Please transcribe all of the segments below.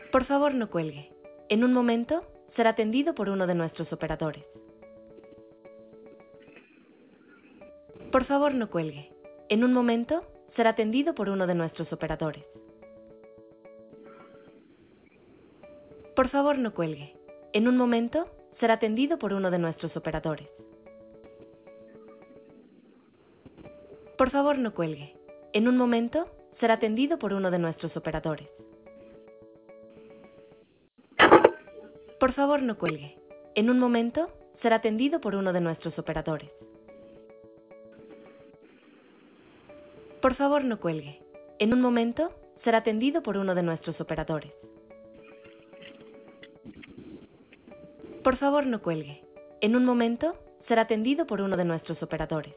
Por favor, no cuelgue. En un momento será atendido por uno de nuestros operadores. Por favor, no cuelgue. En un momento será atendido por uno de nuestros operadores. Por favor, no cuelgue. En un momento será atendido por uno de nuestros operadores. Por favor, no cuelgue. En un momento será atendido por uno de nuestros operadores. Por favor, no cuelgue. En un momento será atendido por uno de nuestros operadores. Por favor, no cuelgue. En un momento será atendido por uno de nuestros operadores. Por favor, no cuelgue. En un momento será atendido por uno de nuestros operadores.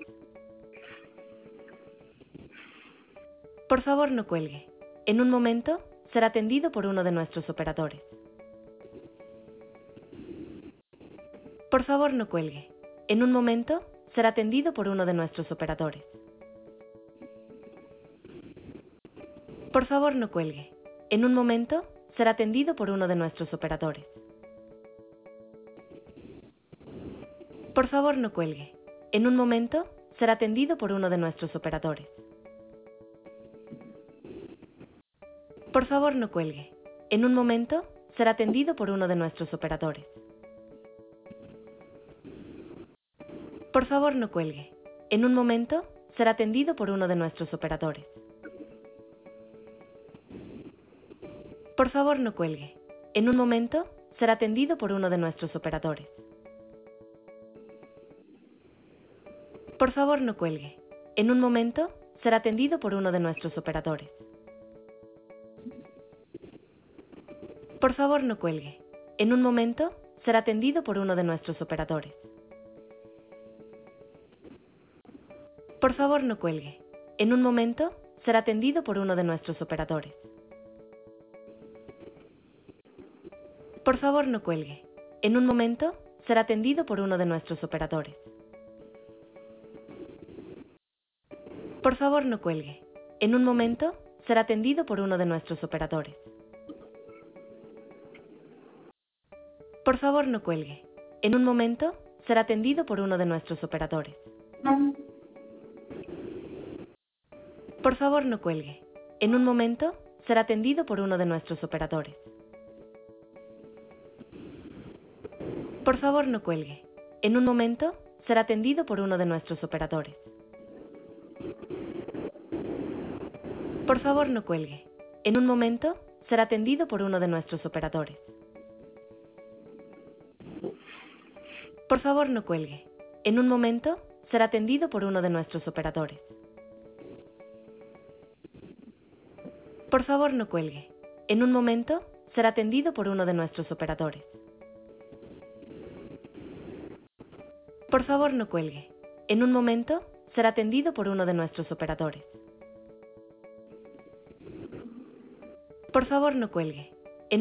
Por favor, no cuelgue. En un momento será atendido por uno de nuestros operadores. Por favor, no cuelgue. En un momento será atendido por uno de nuestros operadores. Por favor, no cuelgue. En un momento será atendido por uno de nuestros operadores. Por favor, no cuelgue. En un momento será atendido por uno de nuestros operadores. Por favor, no cuelgue. En un momento será atendido por uno de nuestros operadores. Por favor, no cuelgue. En un momento será atendido por uno de nuestros operadores. Por favor, no cuelgue. En un momento será atendido por uno de nuestros operadores. Por favor, no cuelgue. En un momento será atendido por uno de nuestros operadores. Por favor, no cuelgue. En un momento será atendido por uno de nuestros operadores. Por favor, no cuelgue. En un momento será atendido por uno de nuestros operadores. Por favor, no cuelgue. En un momento será atendido por uno de nuestros operadores. Por favor, no cuelgue. En un momento será atendido por uno de nuestros operadores. Por favor, no cuelgue. En un momento será atendido por uno de nuestros operadores. Por favor, no cuelgue. En un momento será atendido por uno de nuestros operadores. Por favor, no cuelgue. En un momento será atendido por uno de nuestros operadores. Por favor, no cuelgue. En un momento será atendido por uno de nuestros operadores. Por favor, no cuelgue. En un momento será atendido por uno de nuestros operadores. Por favor, no cuelgue. En un momento será atendido por uno de nuestros operadores. Por favor, no cuelgue. En un momento será atendido por uno de nuestros operadores. Por favor, no cuelgue.